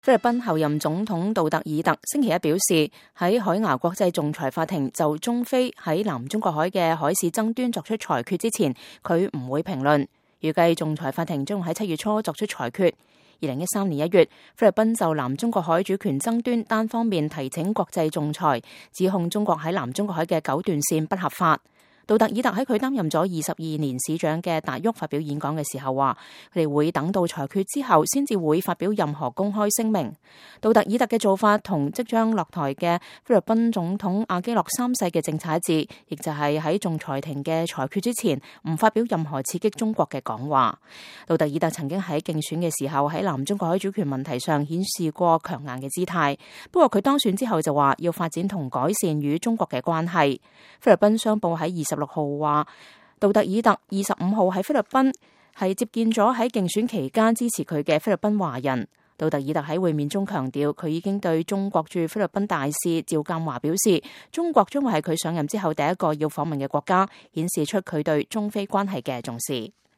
菲律賓候任總統杜特爾特星期一表示，喺海牙國際仲裁法庭就中菲喺南中國海嘅海事爭端作出裁決之前，佢唔會評論。預計仲裁法庭將喺7月初作出裁決。2013年1月，菲律賓就南中國海主權爭端單方面提請國際仲裁，指控中國喺南中國海嘅9段線不合法。杜特爾特喺佢擔任咗22年市長嘅達沃發表演講嘅時候話，佢哋會等到裁決之後先至會發表任何公開聲明。杜特爾特嘅做法同即將落台嘅菲律賓總統阿基諾3世嘅政策一致，亦就係喺仲裁庭嘅裁決之前唔發表任何刺激中國嘅講話。杜特爾特曾經喺競選嘅時候喺南中國海主權問題上顯示過強硬嘅姿態，不過佢當選之後就話要發展同改善與中國嘅關係。菲律賓商報喺26號話，杜特爾特25號喺菲律賓係接見咗喺競選期間支持佢嘅菲律賓華人。杜特爾特喺會面中強調，佢已經對中國駐菲律賓大使趙鑑華表示，中國將會係佢上任之後第一個要訪問嘅國家，顯示出佢對中菲關係嘅重視。